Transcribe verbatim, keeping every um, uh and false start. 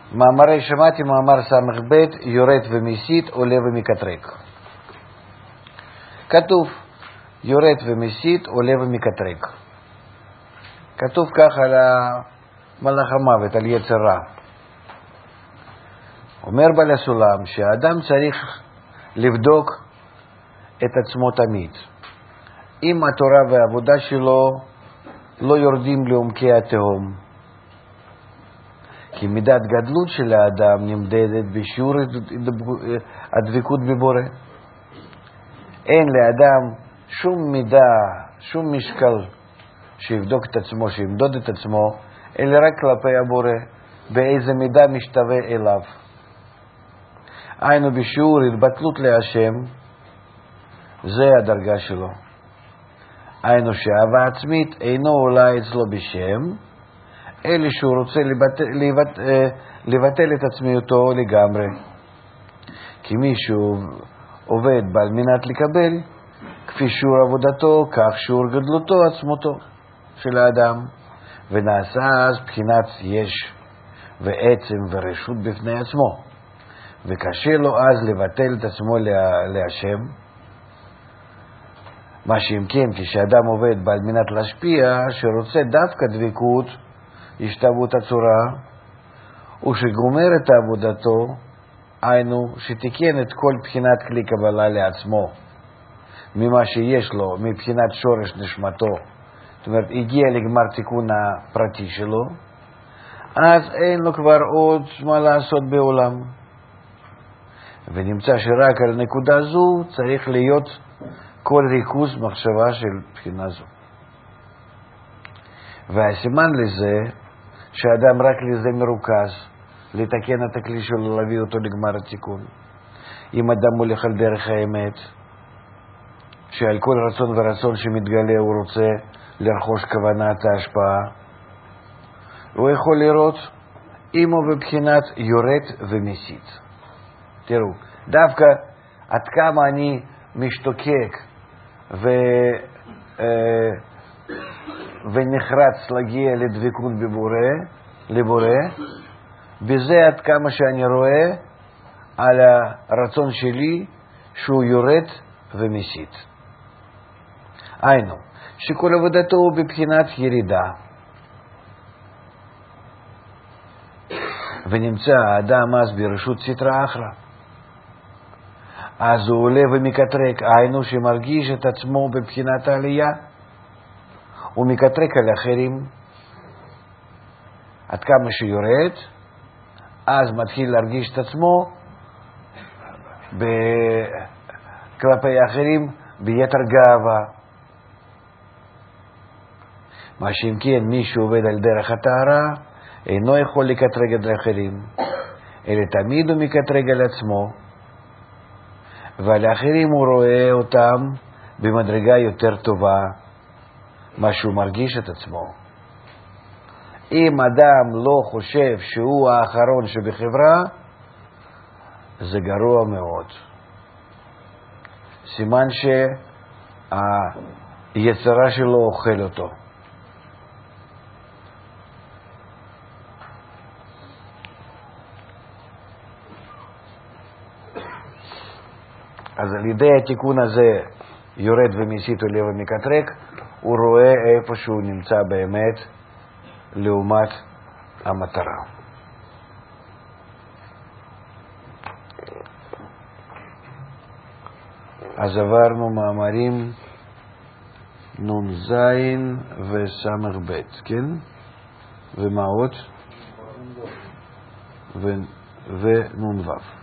מאמרי שמעתי, מאמר סמך ב' יורד ומסית, עולה ומקטרק. כתוב יורד ומסית, עולה ומקטרק. כתוב כך על מלאך המוות, על יצר רע. אומר בעל הסולם שהאדם צריך לבדוק את עצמו תמיד. אם התורה והעבודה שלו לא יורדים לעומקי התהום. כי מידת גדלות של האדם נמדדת בשיעור הדבקות בבורא. אין לאדם שום מידה, שום משקל שיבדוק את עצמו, שימדוד את עצמו, אלא רק כלפי הבורא, באיזה מידה משתווה אליו. היינו בשיעור התבטלות להשם, זה הדרגה שלו. היינו שאהבה עצמית אינו עולה אצלו בשם, אלא שהוא רוצה לבטל, לבטל, לבטל את עצמיותו לגמרי. כי מישהו עובד בעל מנת לקבל, כפי שיעור עבודתו, כך שיעור גדלותו עצמותו של האדם, ונעשה אז בחינת יש ועצם ורשות בפני עצמו, וקשה לו אז לבטל את עצמו להשם. מה שאם כן, כשאדם עובד בעל מנת להשפיע, שרוצה דווקא דבקות, השתוות הצורה, ושגומר את עבודתו, היינו שתיקן את כל בחינת כלי קבלה לעצמו, ממה שיש לו, מבחינת שורש נשמתו, זאת אומרת, הגיע לגמר תיקון הפרטי שלו, אז אין לו כבר עוד מה לעשות בעולם. ונמצא שרק על נקודה זו צריך להיות כל ריכוז מחשבה של בחינה זו. והסימן לזה, שאדם רק לזה מרוכז, לתקן את הכלי שלו, להביא אותו לגמר התיקון. אם אדם הולך על דרך האמת, שעל כל רצון ורצון שמתגלה הוא רוצה לרכוש כוונת ההשפעה, הוא יכול לראות אם הוא בבחינת יורד ומסית. תראו, דווקא עד כמה אני משתוקק ו, אה, ונחרץ להגיע לדבקות בבורא, לבורא, בזה עד כמה שאני רואה על הרצון שלי שהוא יורד ומסית. היינו, שכל עבודתו הוא בבחינת ירידה. ונמצא האדם אז ברשות סתרא אחרא. אז הוא עולה ומקטרק, היינו שמרגיש את עצמו בבחינת העלייה. הוא מקטרק על אחרים. עד כמה שיורד, אז מתחיל להרגיש את עצמו כלפי האחרים ביתר גאווה. מה שאם כן, מי שעובד על דרך הטהרה אינו יכול לקטרג על אחרים, אלא תמיד הוא מקטרג על עצמו, ועל האחרים הוא רואה אותם במדרגה יותר טובה, מה שהוא מרגיש את עצמו. אם אדם לא חושב שהוא האחרון שבחברה, זה גרוע מאוד. סימן שהיצרה שלו אוכל אותו. אז על ידי התיקון הזה יורד ומסית עולה ומקטרק, הוא רואה איפה שהוא נמצא באמת לעומת המטרה. אז עברנו מאמרים נון זין וסמך בית, כן? ומה עוד? ונון וו.